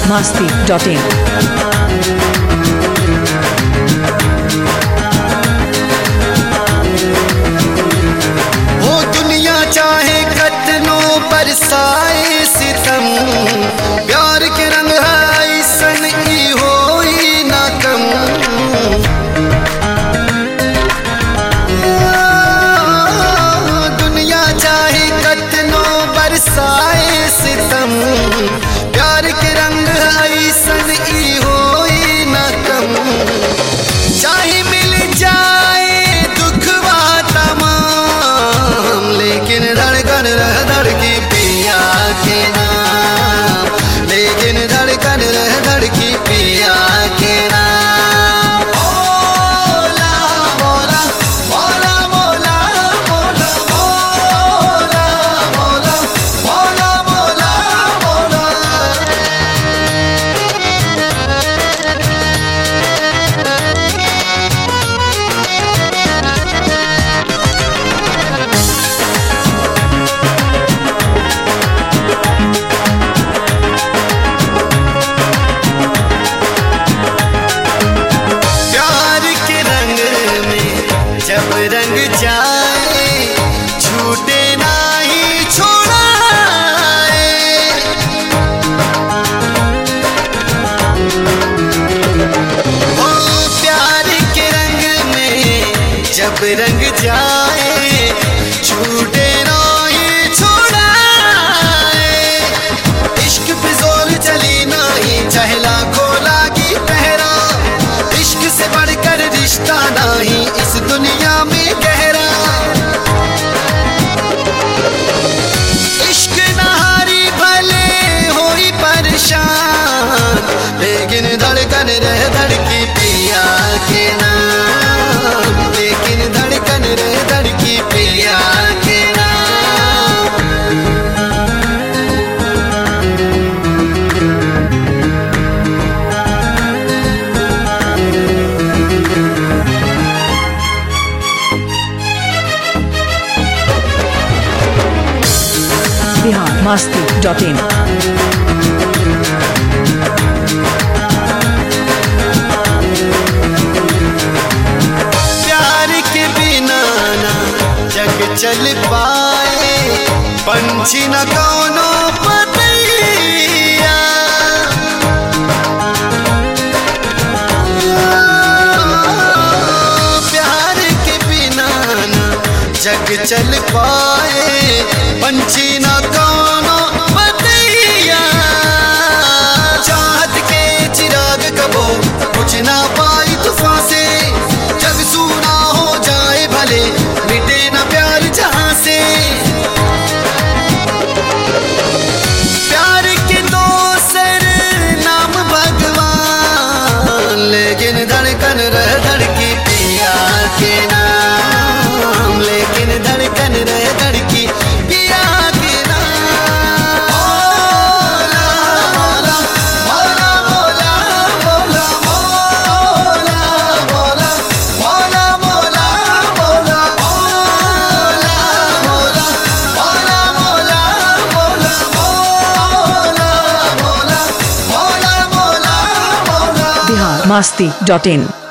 biharmasti.in वो दुनिया चाहे कतनो बरसाए सितम, प्यार के रंग है ऐसन ही होई ना कम। दुनिया चाहे कतनो बरसाए सितम, प्यार के रंग है ऐसन ही होई ना कम। चाहे मिल जाए दुखवा तमाम, लेकिन धड़कन रह धड़की पिया के नाम, लेकिन धड़कन रह धड़की पिया के नाम। मोला मोला मोला मोला मोला मोला मोला मोला मोला मोला। प्यार के रंग में जब रंग जाए, छूटे नहीं छोड़ाए। ओ प्यार के रंग में जब रंग जाए, छूटे नहीं छोड़ाए। इश्क पे जोर चली नहीं, चाहे लाखों लागी पहरा। इश्क से बढ़कर रिश्ता नहीं इस दुनिया में गहरा। इश्क नहारी भले होई परेशान, लेकिन धड़कन रह धड़की पिया के नाम, लेकिन धड़कन रह धड़की पिया के नाम। biharmasti.in प्यार के बिना ना जग चल पाए, पंछी न कौनो पतैया। प्यार के बिना ना जग चल पाए, पंछी न कौनो पतैया। चाहत के चिराग कबो कुछ ना पाई तूफान से, जग सूना हो जाए भले मिटे ना प्यार जहां से। प्यार के दो सर नाम भगवान, लेकिन धड़कन रह धड़की पिया के नाम, लेकिन धड़कन रह धड़की पिया के नाम। मोला मोला मोला मोला मोला मोला मोला मोला मोला मोला मोला मोला मोला मोला मोला मोला मोला मोला। biharmasti.in